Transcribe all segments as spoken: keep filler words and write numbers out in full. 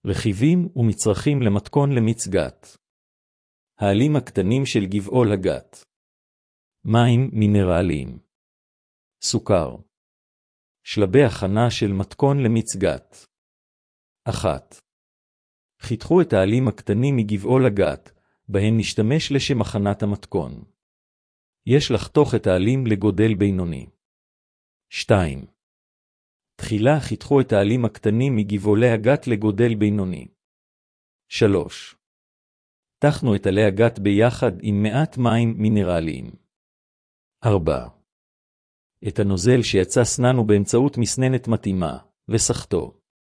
רכיבים ומצרכים למתכון למיץ גת. העלים הקטנים של גבעול הגת. מים מינרליים. סוכר. שלבי הכנה של מתכון למיץ גת. אחת. חיתכו את העלים הקטנים מגבעול הגת, בהן נשתמש לשם הכנת המתכון. יש לחתוך את העלים לגודל בינוני. שתיים. תחילה חיתכו את העלים הקטנים מגבעולי הגת לגודל בינוני. שלוש. תחנו את עלי הגת ביחד עם מעט מים מינרליים. ארבע. את הנוזל שיצא סננו באמצעות מסננת מתאימה, וסחתו.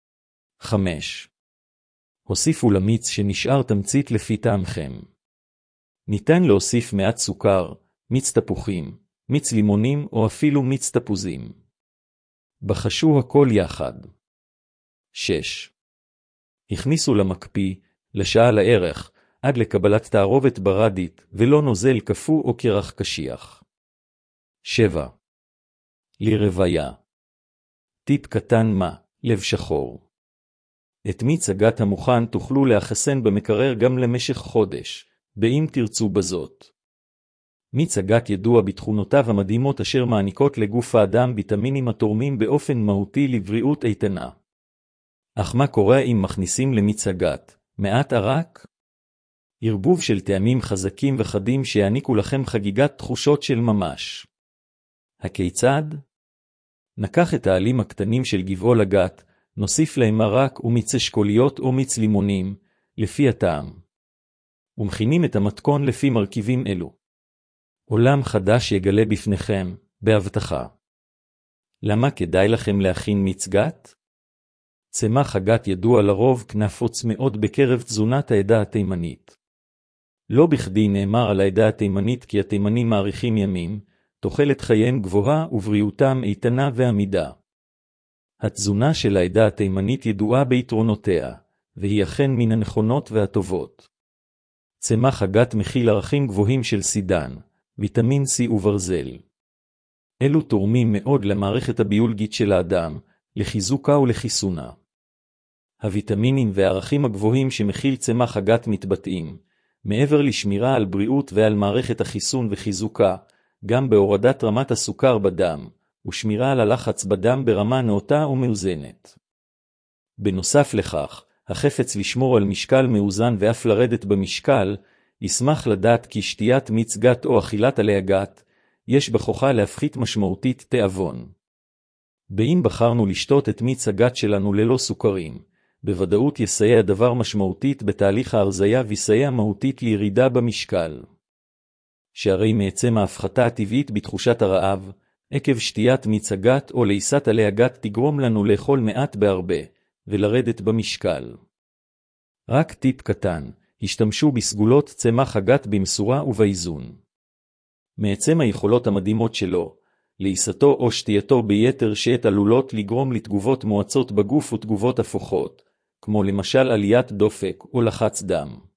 חמש. הוסיפו למיץ שנשאר תמצית לפי טעמכם. ניתן להוסיף מעט סוכר, מיץ תפוחים, מיץ לימונים או אפילו מיץ תפוזים. בחשו הכל יחד. שש. הכניסו למקפיא, לשעה לערך, עד לקבלת תערובת ברדית, ולא נוזל קפוא או קרח קשיח. שבע. לרוויה. טיפ קטן מה, לב שחור. את מיץ הגת המוכן תוכלו לאחסן במקרר גם למשך חודש, באם תרצו בזאת. מיץ הגת ידוע בתכונותיו המדהימות אשר מעניקות לגוף האדם ויטמינים התורמים באופן מהותי לבריאות איתנה. אך מה קורה אם מכניסים למיץ הגת מעט ערק? ערבוב של טעמים חזקים וחדים שיעניקו לכם חגיגת תחושות של ממש. הכיצד? נקח את העלים הקטנים של גבעול הגת, נוסיף להם ערק ומיץ אשכוליות או מיץ לימונים, לפי הטעם. ומכינים את המתכון לפי מרכיבים אלו. עולם חדש יגלה בפניכם, בהבטחה. למה כדאי לכם להכין מיץ גת? צמח הגת ידוע לרוב כנפוץ מאוד בקרב תזונת העדה התימנית. לא בכדי נאמר על העדה התימנית כי התימנים מאריכים ימים, תוחלת חייהם גבוהה ובריאותם איתנה ועמידה. התזונה של העדה התימנית ידועה ביתרונותיה, והיא אכן מן הנכונות והטובות. צמח הגת מכיל ערכים גבוהים של סידן, ויטמין C וברזל. אלו תורמים מאוד למערכת הביולוגית של האדם, לחיזוקה ולחיסונה. הוויטמינים והערכים הגבוהים שמכיל צמח הגת מתבטאים, מעבר לשמירה על בריאות ועל מערכת החיסון וחיזוקה, גם בהורדת רמת הסוכר בדם, ושמירה על הלחץ בדם ברמה נאותה ומאוזנת. בנוסף לכך, החפץ לשמור על משקל מאוזן ואף לרדת במשקל, ישמח לדעת כי שתיית מיץ גת או אכילת עלי הגת, יש בכוחה להפחית משמעותית תאבון. באם בחרנו לשתות את מיץ הגת שלנו ללא סוכרים, בוודאות יסייע דבר משמעותית בתהליך ההרזיה ויסייע מהותית לירידה במשקל. שהרי מעצם ההפחתה הטבעית בתחושת הרעב, עקב שתיית מיץ הגת או לעיסת עלי הגת תגרום לנו לאכול מעט בהרבה, ולרדת במשקל. רק טיפ קטן, השתמשו בסגולות צמח הגת במשורה ובאיזון. מעצם היכולות המדהימות שלו, לעיסתו או שתייתו ביתר שעת עלולות לגרום לתגובות מועצות בגוף ותגובות הפוכות, כמו למשל עליית דופק או לחץ דם.